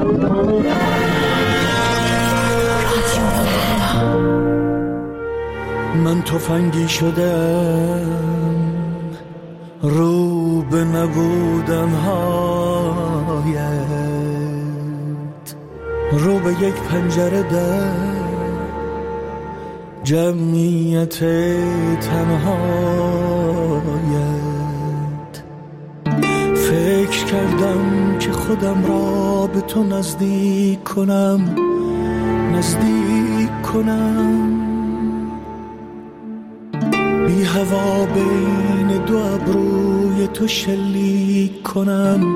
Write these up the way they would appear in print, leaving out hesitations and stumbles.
من تفنگی شدم رو به نبودن‌هایت، رو به یک پنجره در جمعیت تنهایت. فکر کردم که خودم را به تو نزدیک کنم، بی هوا بین دو ابروی تو شلیک کنم.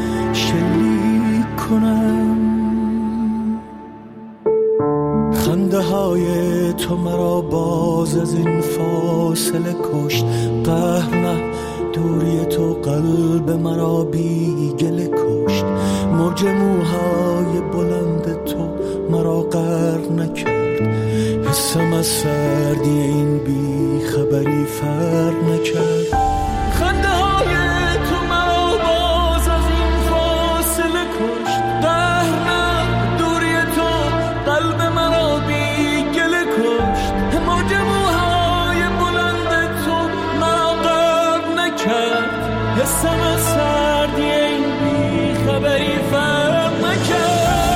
خنده های تو مرا باز از این فاصله کشت. قهر نه، دوری تو قلب مرا بی گله کشت. موج موهای بلند تو مرا غرق نکرد. حسم از سردی این بی خبری فرق نکرد. خنده های تو مرا باز از این فاصله کشت. قهر نه، دوری تو قلب مرا بی گله کشت. موج موهای بلند تو مرا غرق نکرد. حسم از سردی این بی خبری فرق نکرد.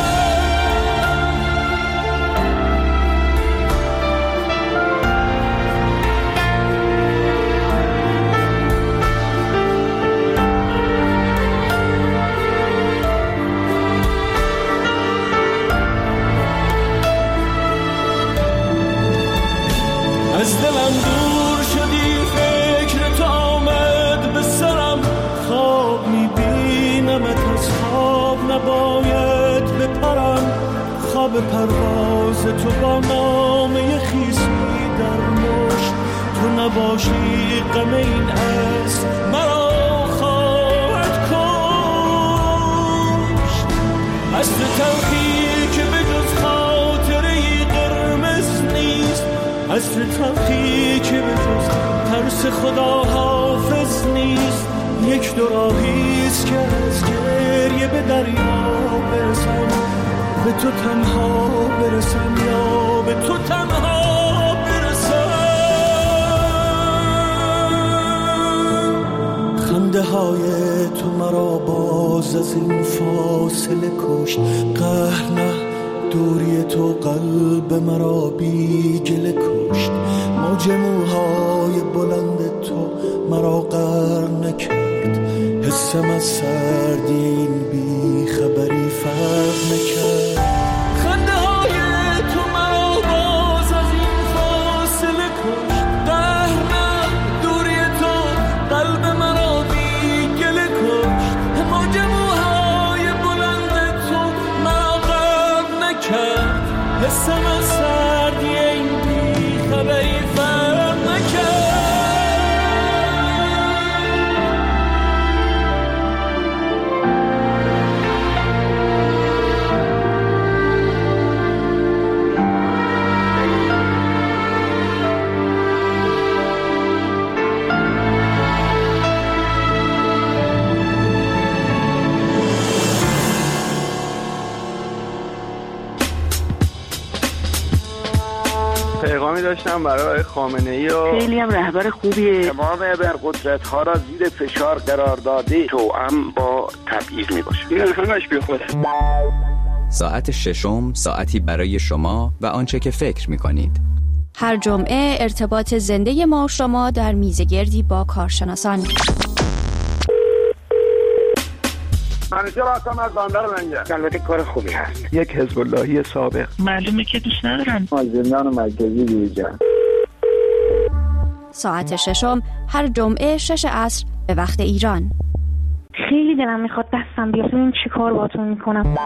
از دلم دور شدی، فکر تو آمد به سرم. خواب میبینمت، از خواب نباید بپرم. خواب پرواز تو با نامه خیسی در مشت. تو نباشی غم این است مرا خواهد کشت. از تو تلخی که به جز خاطره‌ای قرمز نیست. از تو تلخی که به جز ترس خدا حافظ نیست. یک دو راهیست که از گریه به دریا برسم. به تو تنها برسم یا به تو تنها برسم. خنده های تو مرا باز از این فاصله کشت. قهر نه، دوری تو قلب مرا بی گله کشت. موج موهای بلند تو مرا غرق نکرد. حسم از سردی این بی خبری فرق نکرد. خنده های تو مرا باز از این فاصله کشت. قهر نه، دوری تو قلب مرا بی گله کشت. موج موهای بلند تو مرا غرق نکرد. حسم از سردی این بی خبری فرق نکرد. پیغامی داشتم برای خامنه‌ای و خیلی هم رهبر خوبیه. تمام ابرقدرت‌ها را زیر فشار قرار داده. توأم با تبعیض میباشه. این همش بیخوده. ساعت ششم، ساعتی برای شما و آنچه که فکر می‌کنید. هر جمعه ارتباط زنده ما شما در میزگردی با کارشناسان. منیجر هستم از بندر منجر. البته کار خوبی هست. یک حزب اللهی سابق. معلومه که دوست ندارن. زندان مرکزی دیجان. ساعت ششم هر جمعه 6 عصر به وقت ایران. خیلی دلم میخواد دستم بیاد ببینم چی کار باهاتون میکنم.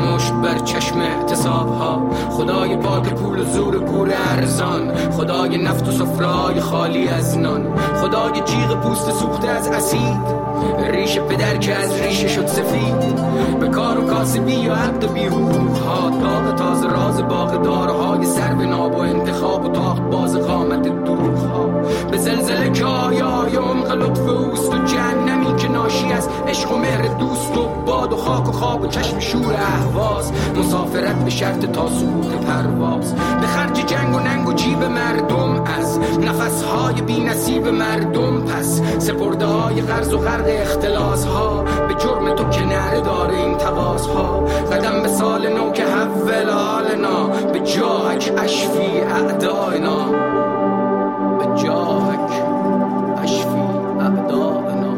مشت بر چشم احتساب ها، خدای پاک پول و زور گور ارزان، خدای نفت و سفره‌های خالی از نان، خدای جیغ پوست سوخته از اسید، ریش پدر که از ریشه شد سفید، به کار و کاسبی یا عقد و بیهوق ها، داغ تازه راز باغ دارهای سر به ناب و انتخاب و تاخت باز قامت دروغ ها، به زلزله که آیای عمق لطف اوست و جهنمی که ناشی از عشق و مهر دوست و باد و خاک و خواب و چشم شور اهواز، مسافرت به شرط تا سقوط پرواز، به خرج جنگ و ننگ و جیب مردم از نفسهای بی نصیب مردم، پس سپرده های قرض و غرق اختلاس ها، به جرم تو که نره داره این تقاس ها، قدم به سال نو که حول حالنا، به جاهک اشفی اعدائنا، به جاهک اشفی اعدائنا.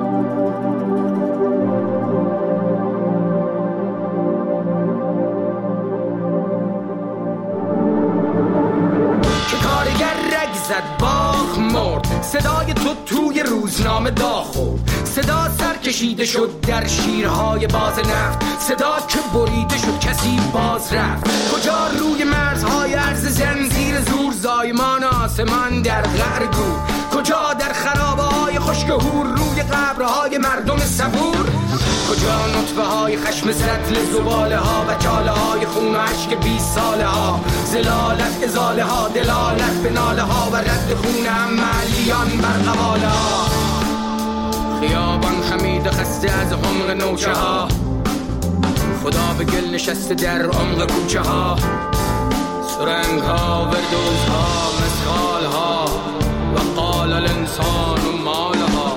که کارگر رگ زد باخ مرد، صدای تو توی روزنامه داغ خورد، صدا سر کشیده شد در شیرهای باز نفت، صدا که بریده شد کسی باز رفت، کجا روی مرزهای عرض زنزیر زور زایمان آسمان در قعر گور، کجا در خرابه‌های خشک هور روی قبرهای مردم صبور، کجا نطفه های خشم سطل زباله ها و چاله های خون و عشق 20 ساله ها، زلالت ازاله ها، دلالت به ناله ها و رد خون عملیان بر قواله ها، خیابان خمید خسته از عمق نوچه ها، خدا به گل نشسته در عمق کوچه ها، سرنگ ها، وردوز ها، مسخال ها و قال الانسان و مال ها.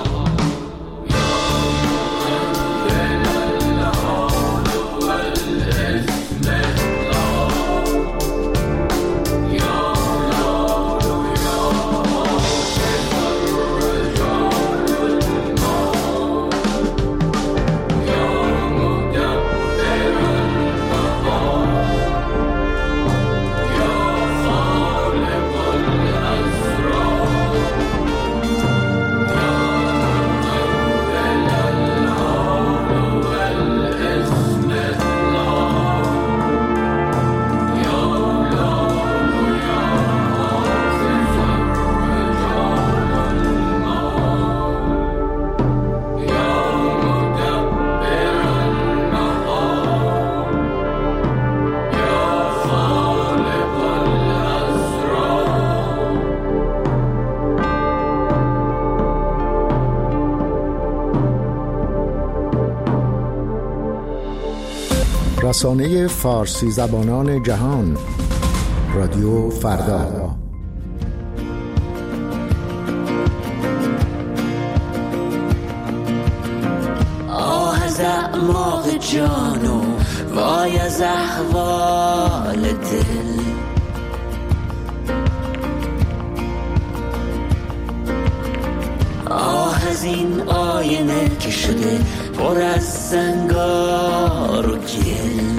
رسانه فارسی زبانان جهان، رادیو فردا. آه از اعماق جانو وای از احوال دل، آه از این آینه که شده پر از سنگار و گل،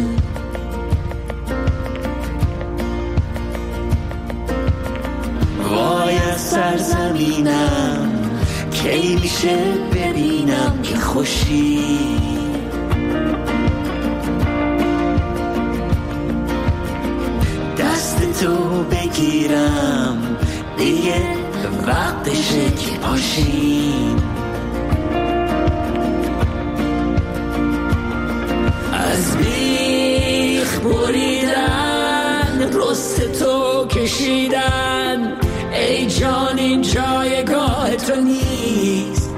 وای از سرزمینم کی میشه ببینم که خوشی، دست تو بگیرم دیگه وقتشه که پاشیم، از بیخ بریدن رست تو کشیدن، ای جان این جایگاه تو نیست،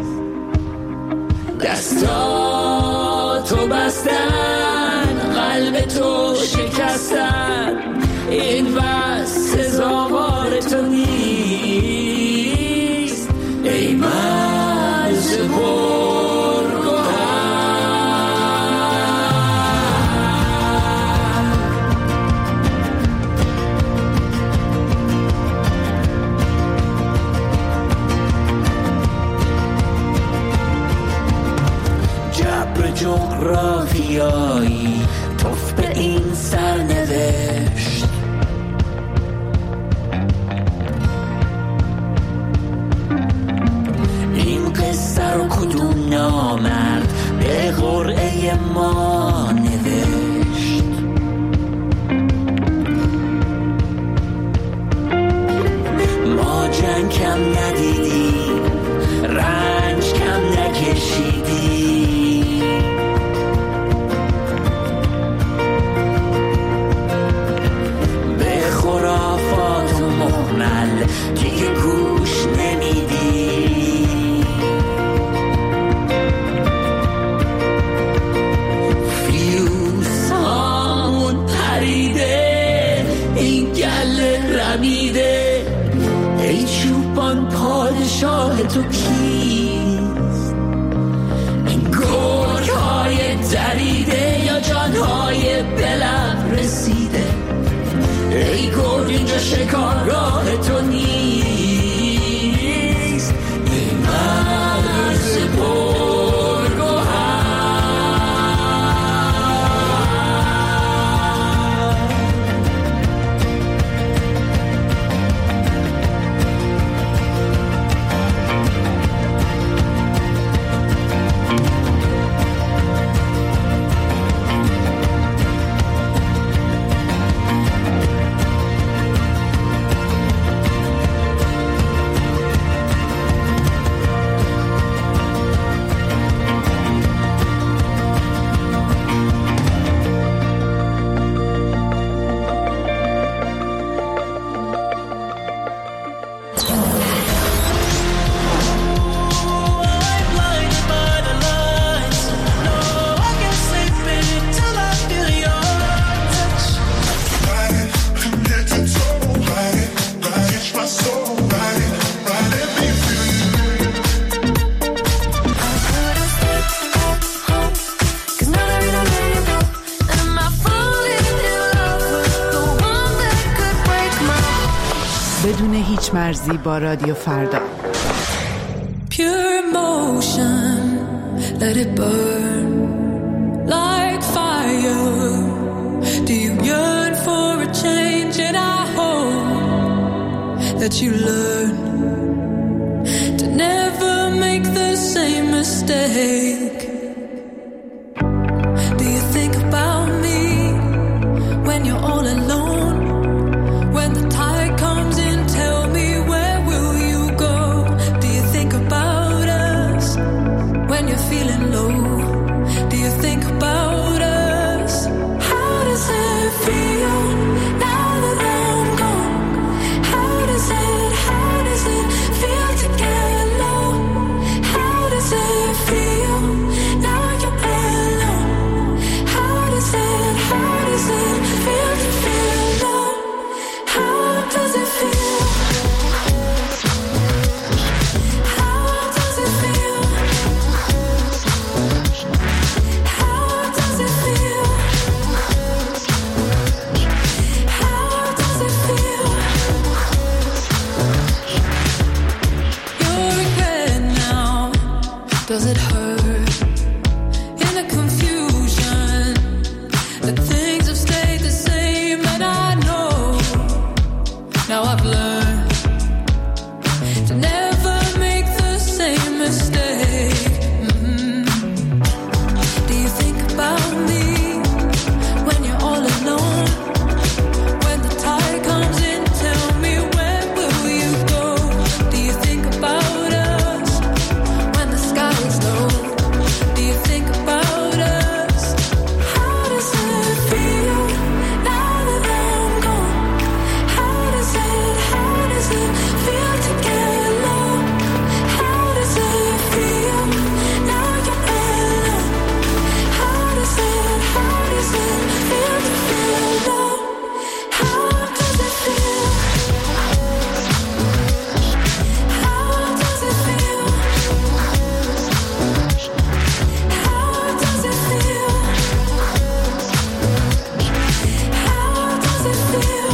دستاتو بستن قلب تو شکستن، این بس سزاوار تو نیست، ای مرز کم ندیدی، رنج کم نکشیدی. به خرافات و محمل دیگه گوش نمیدی. فیوزامون پریده، این گله رمیده، ای چوبان پادشاه تو کیست؟ این گرگ‌های دریده یا جان‌های بلب رسیده؟ ای گرگ اینجا شکارگاه تو نیست. ای مرز پرگوهر، بدون هیچ مرزی با رادیو فردا. Pure emotion, let it burn like fire. Do you yearn for a change? And I hope that you learn to never make the same mistake. Do you think about me when you're all alone? When the tide comes in, tell me, where will you go? Do you think about us when you're feeling low? Do you think about us? How does it feel now that I'm gone? How does it feel to get low? How does it feel now you're alone? How does it feel to feel low? How does it feel? How does it feel? How does it feel? How does it feel? Your regret now, does it hurt? In the confusion, the things have stayed the same, and I know. Now I've learned to never make the same mistake. Do you think about me when you're all alone? When the tide comes in, tell me, where will you go? Do you think about us when the sky is low? Do you think about us? How does it feel now that I'm gone? How does it feel to get low? How does it feel now you're alone? How does it feel to feel low? How does it feel? How does it feel? How does it feel? How does it feel?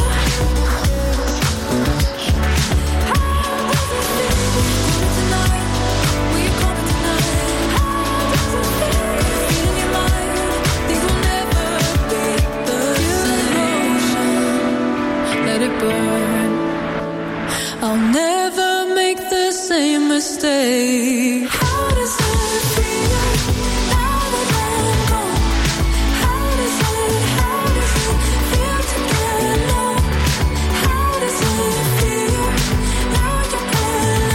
Tonight, will you come tonight? How does it feel? Feel in your mind, things will never be the same. Let it burn. I'll never make the same mistake. How does it feel now that I'm gone? How does it feel to get low? How does it feel now you're alone?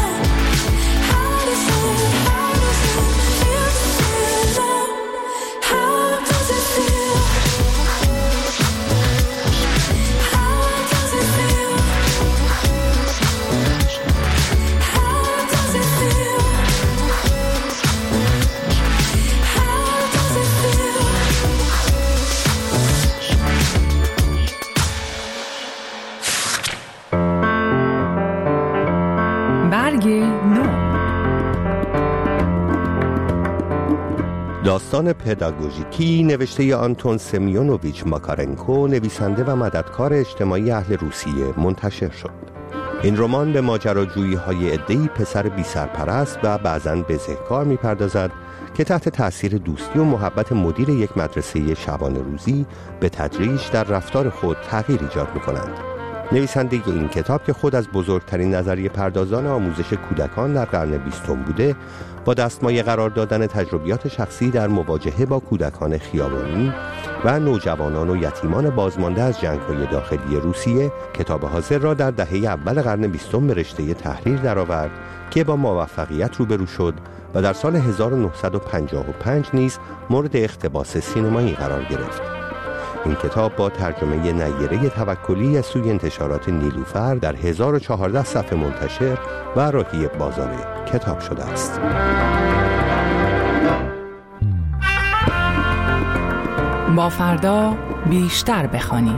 برگ نو. داستان پداگوژیکی نوشته آنتون سمیونوویچ ماکارنکو، نویسنده و مددکار اجتماعی اهل روسیه، منتشر شد. این رمان به ماجراجویی‌های عده‌ای پسر بی‌سرپرست و بعضاً بزهکار می‌پردازد که تحت تأثیر دوستی و محبت مدیر یک مدرسه شبانه روزی به تدریج در رفتار خود تغییر ایجاد می‌کنند. نویسنده این کتاب که خود از بزرگترین نظریه پردازان آموزش کودکان در قرن 20 بوده، با دستمایه قرار دادن تجربیات شخصی در مواجهه با کودکان خیابانی و نوجوانان و یتیمان بازمانده از جنگ‌های داخلی روسیه، کتاب حاضر را در دهه اول قرن 20 به رشته تحریر درآورد که با موفقیت روبرو شد و در سال 1955 نیز مورد اقتباس سینمایی قرار گرفت. این کتاب با ترجمه نیره توکلی از سوی انتشارات نیلوفر در 1014 صفحه منتشر و راهی بازار کتاب شده است. با فردا بیشتر بخوانیم.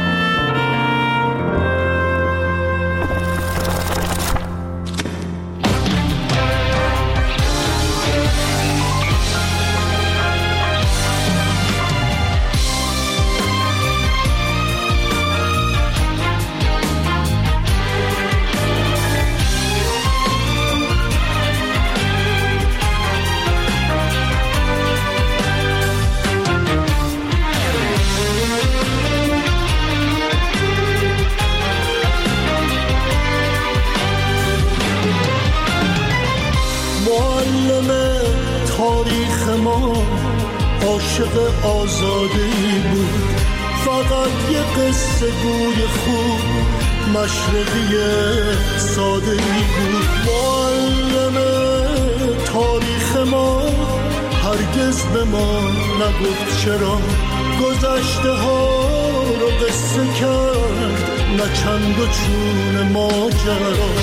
عاشق آزاده‌ای بود، فقط یه قصه گوی خوب، مشرقی ساده‌ای بود. معلم تاریخ ما هرگز به ما نگفت چرا گذشته ها رو قصه کرد، نه چند و چون ماجرا.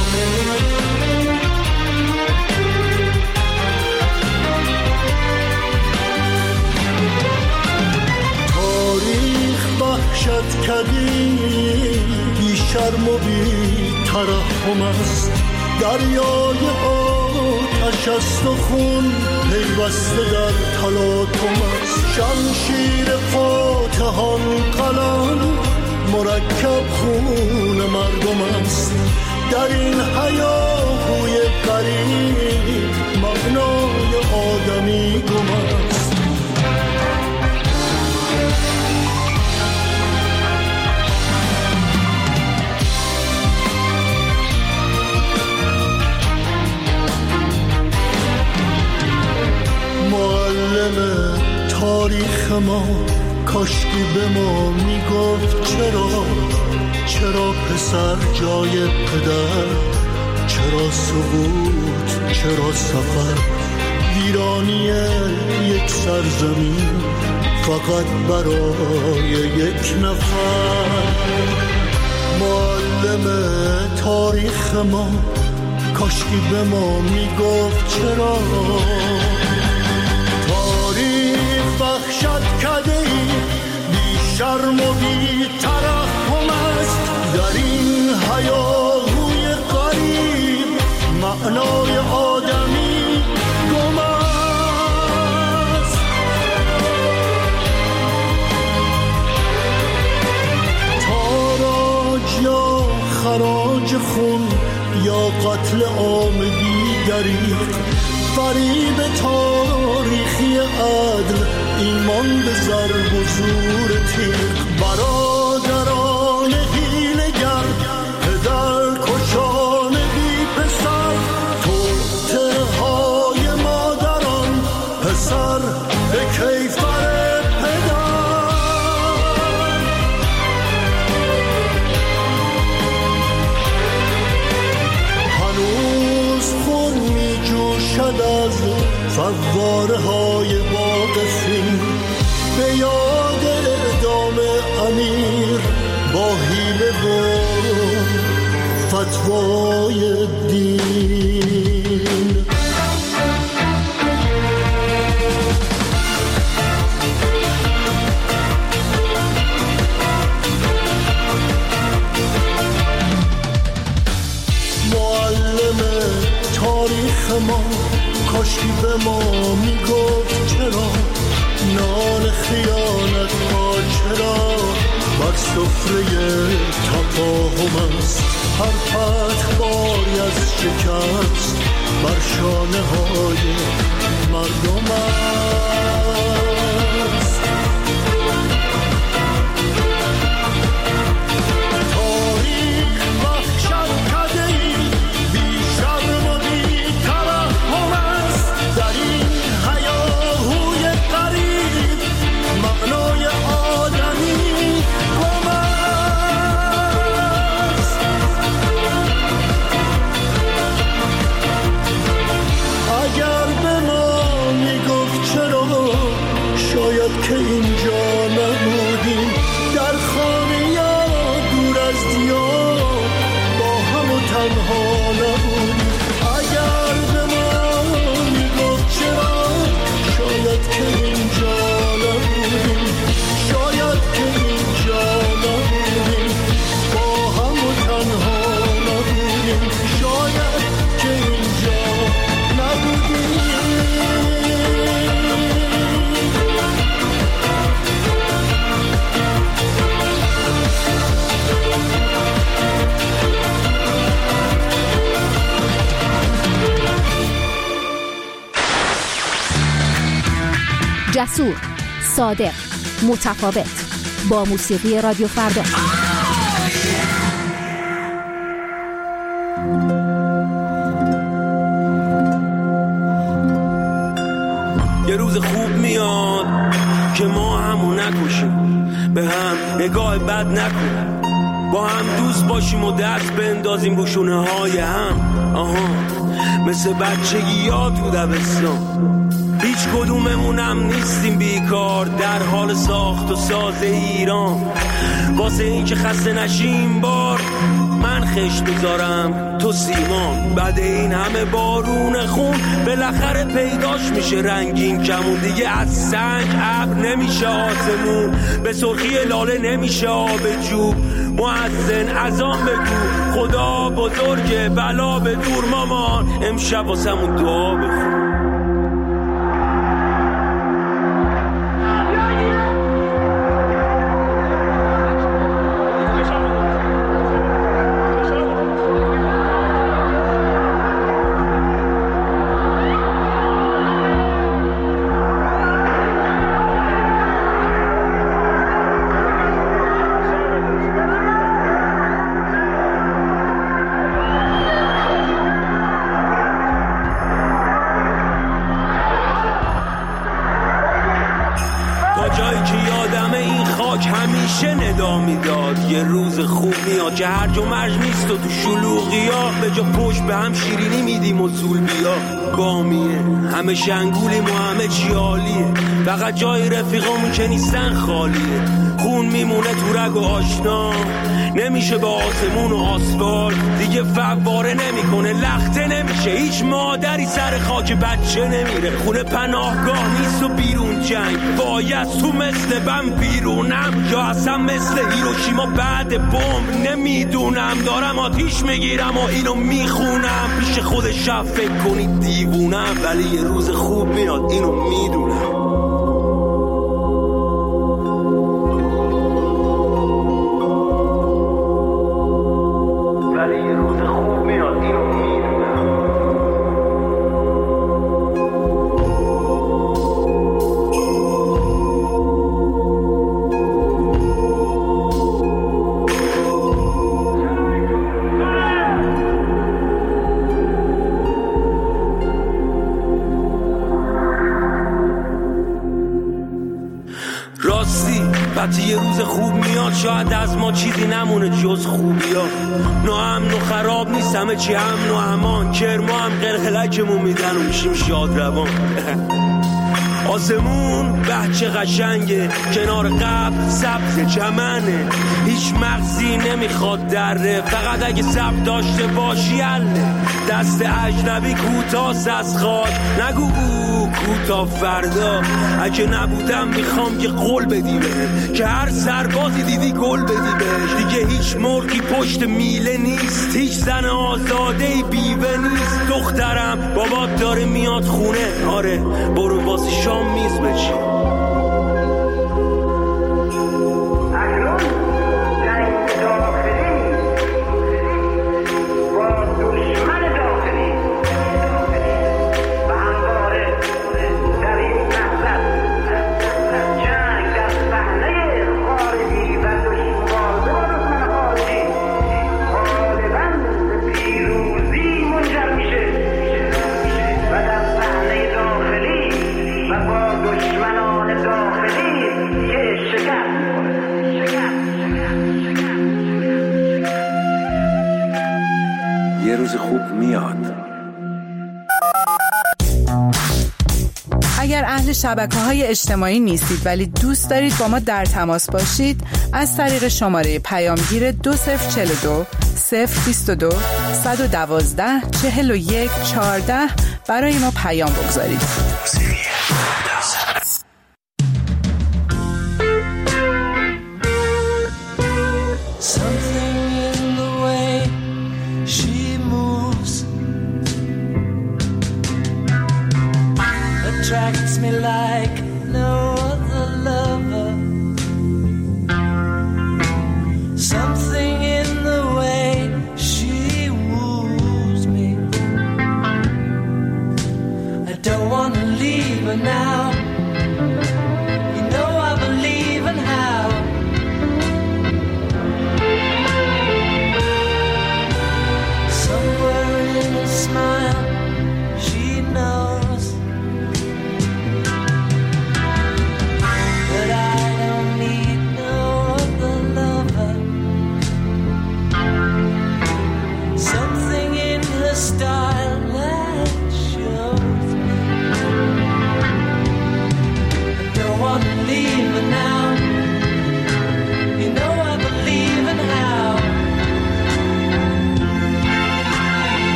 وحشت کردی بی شرم و بی ترحم است، دریای آتش است و خون پیوسته در تلاطم است. شمشیر فاتحان قلم مرکب خون مردم است، در این هیاهوی غریب معنای آدمی گم است. معلم تاریخ ما کاشکی به ما میگفت چرا پسر جای پدر، چرا سقوط، چرا سفر، ویرانی یک سرزمین فقط برای یک نفر. معلم تاریخ ما کاشکی به ما میگفت چرا وحشت کرده‌ای بی شرم و بی ترحم است، در این هیاهوی غریب معنای آدمی گم است. تاراج یا خراج خون یا قتل عام دیگری، فریب تاریخی عدل، ایمان به ضرب و زور تیغ. برادران حیله‌گر، پدر کشان بی پسر، توطئه های مادران، پسر به کیفر پدر. هنوز خون می جوشد از فواره های واقفین، به یاد اعدام امیر با حیله و فتوای دین. معلم ما میگفت چرا نان خیانت ها چرا بر سفره تفاهم است هر فتح باری از شکست بر شانه های مردم است. تاریخ وحشت کدهی بی شرم و بی ترحم است در این هیاهوی غریب معنای آدمی گم است. اگر به ما میگفت چرا شاید که اینجا نبودیم در خانه یا دور از دیار با هم و تنها نبودیم. اگر به ما میگفت چرا شاید که اینجا نبودیم شاید که اینجا نبودیم با هم و تنها نبودیم شاید که اینجا نبودیم. جسور، صادق، متفاوت، با موسیقی رادیو فردا. یه روز خوب میاد که ما همو نکشیم، به هم نگاه بد نکنیم، با هم دوست باشیم و دست بندازیم رو شونه های هم. مثل بچگی ها تو دبستان هیچ کدوممونم نیستیم بیکار در حال ساخت و ساز ایران. واسه این که خسته نشیم بار من خشت بذارم تو سیمان. بعد این همه بارون خون بالاخره پیداش میشه رنگین کمون. دیگه از سنگ ابر نمیشه آسمون، به سرخی لاله نمیشه آب جو. مؤذن اذان بگو خدا بزرگه بلا به دور مامان، امشب واسمون دعا بخون. یه روز خوب میاد که هرج و مرج نیست و تو شلوغی ها به جا پشت به هم شیرینی میدیم و زول بیا بامیه. همه شنگولیم و همه چی عالیه، فقط جای رفیقامون که نیستن خالیه. خون میمونه تو رگ و آشنا، نمیشه با آسمون و آسفال دیگه فواره نمیکنه، لخته نمیشه. هیچ مادری سر خاک بچه نمیره، خونه پناهگاه نیست و بیرون جنگ. باید تو مثل بم بیرونم یا اصلا مثل هیروشیما بعد بمب نمیدونم. دارم آتیش میگیرم و اینو میخونم، پیش خود شب فکر کنید دیوونم، ولی یه روز خوب میاد اینو میدونم. وقتی یه روز خوب میاد شاید از ما چیزی نمونه جز خوبی ها. ناامن و خراب نیست همه چی امن و امان، کرما هم قلقلکمون میدن و میشیم شاد روان. آسمون بچه قشنگه، کنار قبل سبز چمنه، هیچ مغزی نمیخواد دره، فقط اگه سب داشته باشی حله. دست اجنبی کوتاست از خواد، نگو کوتا فردا، اگه نبودم میخوام که قول بدی بهم، که هر سربازی دیدی گل بدی بهش. دیگه هیچ مرغی پشت میله نیست، هیچ زن آزاده‌ای بیوه نیست. دخترم بابات داره میاد خونه، آره برو واسه شام میز بچین. یه روز خوب میاد. اگر اهل شبکه‌های اجتماعی نیستید ولی دوست دارید با ما در تماس باشید، از طریق شماره پیامگیر 2042 022 112 41 14 برای ما پیام بگذارید. Attracts me like no other lover. Something